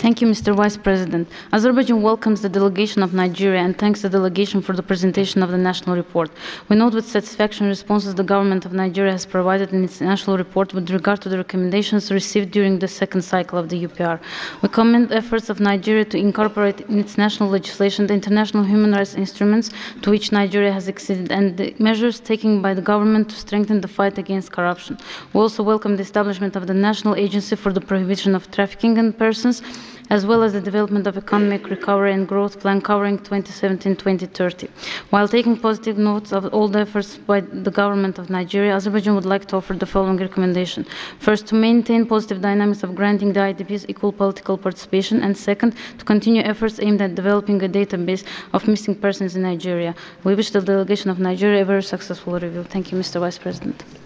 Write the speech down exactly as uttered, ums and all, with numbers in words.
Thank you, Mister Vice President. Azerbaijan welcomes the delegation of Nigeria and thanks the delegation for the presentation of the national report. We note with satisfaction responses the government of Nigeria has provided in its national report with regard to the recommendations received during the second cycle of the U P R. We commend efforts of Nigeria to incorporate in its national legislation the international human rights instruments to which Nigeria has acceded and the measures taken by the government to strengthen the fight against corruption. We also welcome the establishment of the National Agency for the Prohibition of Trafficking in Persons, as well as the development of economic recovery and growth plan covering twenty seventeen to twenty thirty. While taking positive notes of all the efforts by the government of Nigeria, Azerbaijan would like to offer the following recommendation. First, to maintain positive dynamics of granting the I D Ps equal political participation, and second, to continue efforts aimed at developing a database of missing persons in Nigeria. We wish the delegation of Nigeria a very successful review. Thank you, Mister Vice President.